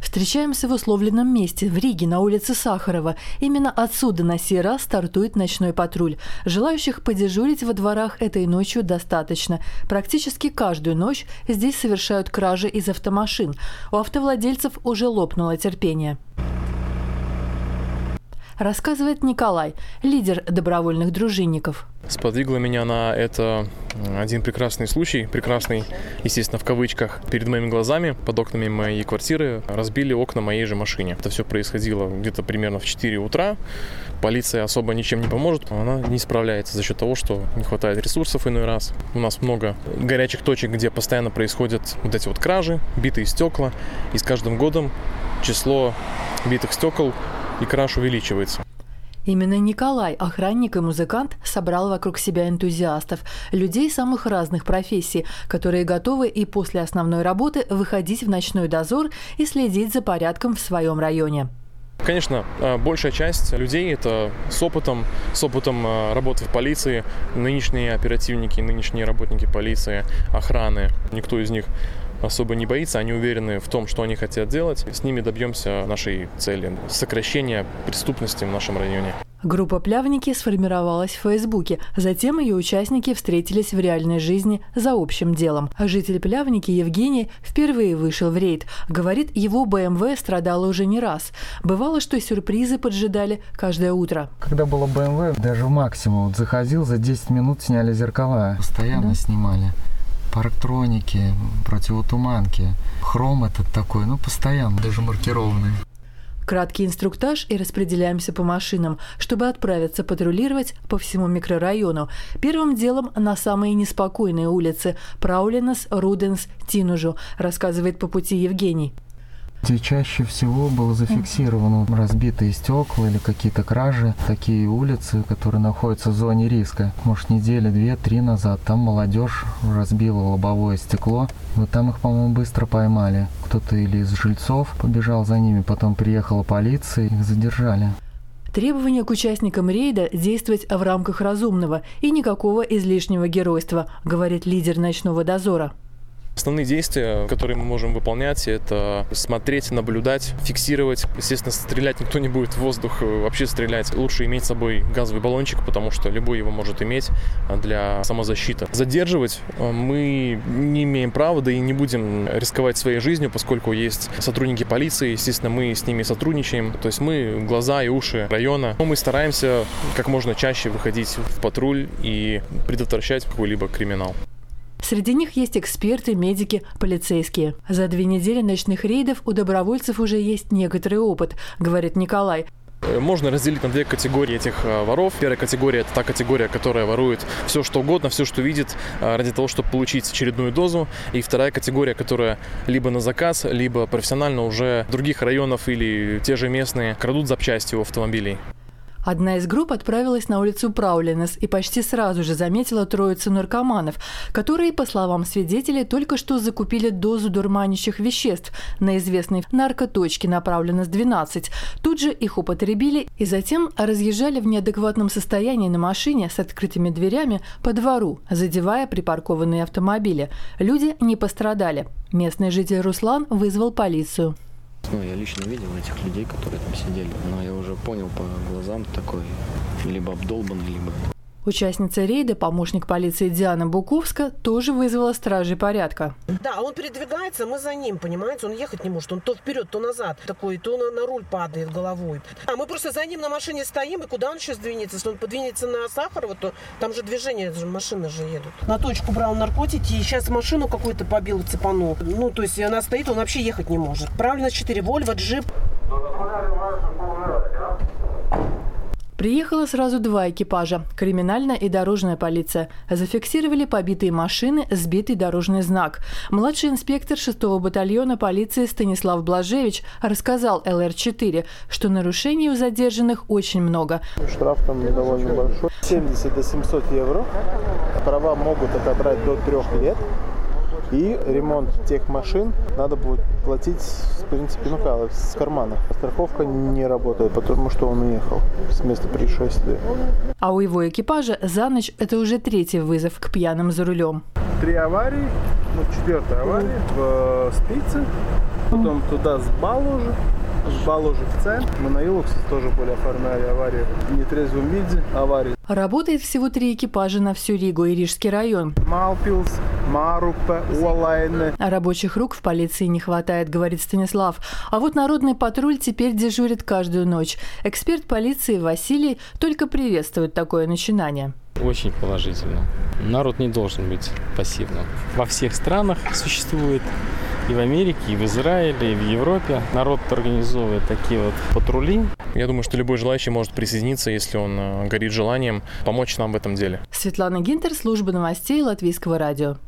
Встречаемся в условленном месте, в Риге, на улице Сахарова. Именно отсюда на сей раз стартует ночной патруль. Желающих подежурить во дворах этой ночью достаточно. Практически каждую ночь здесь совершают кражи из автомашин. У автовладельцев уже лопнуло терпение. Рассказывает Николай, лидер добровольных дружинников. Сподвигло меня на это один прекрасный случай, прекрасный, естественно, в кавычках. Перед моими глазами, под окнами моей квартиры, разбили окна моей же машине. Это все происходило где-то примерно в 4 утра. Полиция особо ничем не поможет, она не справляется за счет того, что не хватает ресурсов иной раз. У нас много горячих точек, где постоянно происходят вот эти вот кражи, битые стекла. И с каждым годом число битых стекол и краж увеличивается. Именно Николай, охранник и музыкант, собрал вокруг себя энтузиастов, людей самых разных профессий, которые готовы и после основной работы выходить в ночной дозор и следить за порядком в своем районе. Конечно, большая часть людей – это с опытом работы в полиции, нынешние оперативники, нынешние работники полиции, охраны. Никто из них особо не боится, они уверены в том, что они хотят делать. С ними добьемся нашей цели – сокращения преступности в нашем районе. Группа «Плявники» сформировалась в Фейсбуке. Затем ее участники встретились в реальной жизни за общим делом. Житель Плявники Евгений впервые вышел в рейд. Говорит, его БМВ страдало уже не раз. Бывало, что сюрпризы поджидали каждое утро. Когда было БМВ, даже в максимум заходил, за 10 минут сняли зеркала. Постоянно снимали. Парктроники, противотуманки. Хром этот такой, постоянно, даже маркированный. Краткий инструктаж и распределяемся по машинам, чтобы отправиться патрулировать по всему микрорайону. Первым делом на самые неспокойные улицы – Праулинас, Руденс, Тинужу, рассказывает по пути Евгений. Где чаще всего было зафиксировано разбитые стекла или какие-то кражи. Такие улицы, которые находятся в зоне риска. Может, недели 2-3 назад там молодежь разбила лобовое стекло. Вот там их, по-моему, быстро поймали. Кто-то или из жильцов побежал за ними, потом приехала полиция, их задержали. Требование к участникам рейда – действовать в рамках разумного и никакого излишнего геройства, говорит лидер ночного дозора. Основные действия, которые мы можем выполнять, это смотреть, наблюдать, фиксировать. Естественно, стрелять никто не будет в воздух, вообще стрелять. Лучше иметь с собой газовый баллончик, потому что любой его может иметь для самозащиты. Задерживать мы не имеем права, да и не будем рисковать своей жизнью, поскольку есть сотрудники полиции, естественно, мы с ними сотрудничаем. То есть мы глаза и уши района. Но мы стараемся как можно чаще выходить в патруль и предотвращать какой-либо криминал. Среди них есть эксперты, медики, полицейские. За 2 недели ночных рейдов у добровольцев уже есть некоторый опыт, говорит Николай. Можно разделить на 2 категории этих воров. Первая категория – это та категория, которая ворует все, что угодно, все, что видит, ради того, чтобы получить очередную дозу. И вторая категория, которая либо на заказ, либо профессионально уже других районов или те же местные крадут запчасти у автомобилей. Одна из групп отправилась на улицу Праулинес и почти сразу же заметила троицу наркоманов, которые, по словам свидетелей, только что закупили дозу дурманящих веществ на известной наркоточке на Праулинес-12. Тут же их употребили и затем разъезжали в неадекватном состоянии на машине с открытыми дверями по двору, задевая припаркованные автомобили. Люди не пострадали. Местный житель Руслан вызвал полицию. Я лично видел этих людей, которые там сидели, но я уже понял по глазам, такой либо обдолбанный, либо... Участница рейда, помощник полиции Диана Буковска, тоже вызвала стражей порядка. Да, он передвигается, мы за ним, понимаете, он ехать не может, он то вперед, то назад, такой, то на руль падает головой. А мы просто за ним на машине стоим, и куда он сейчас двинется? Если он подвинется на Сахарова, то там же движение, машины же едут. На точку брал наркотики, и сейчас машину какую-то побил и цепанул. То есть она стоит, он вообще ехать не может. Правильно, 4 Вольво, джип. Приехало сразу 2 экипажа – криминальная и дорожная полиция. Зафиксировали побитые машины, сбитый дорожный знак. Младший инспектор 6-го батальона полиции Станислав Блажевич рассказал ЛР-4, что нарушений у задержанных очень много. Штраф там довольно большой. 70 до 700 евро. Права могут отобрать до 3 лет. И ремонт тех машин надо будет платить, в принципе, с кармана. Страховка не работает, потому что он уехал с места происшествия. А у его экипажа за ночь это уже 3-й вызов к пьяным за рулем. 3 аварии, 4-я авария в Спице. Потом туда с Балужи в центр. Мы на Илоксе тоже были оформляли аварии. В нетрезвом виде аварии. Работает всего 3 экипажа на всю Ригу и Рижский район. Малпилс, Марупе, Уолайне. А рабочих рук в полиции не хватает, говорит Станислав. А вот народный патруль теперь дежурит каждую ночь. Эксперт полиции Василий только приветствует такое начинание. Очень положительно. Народ не должен быть пассивным. Во всех странах существует, и в Америке, и в Израиле, и в Европе. Народ организовывает такие вот патрули. Я думаю, что любой желающий может присоединиться, если он горит желанием помочь нам в этом деле. Светлана Гинтер, служба новостей Латвийского радио.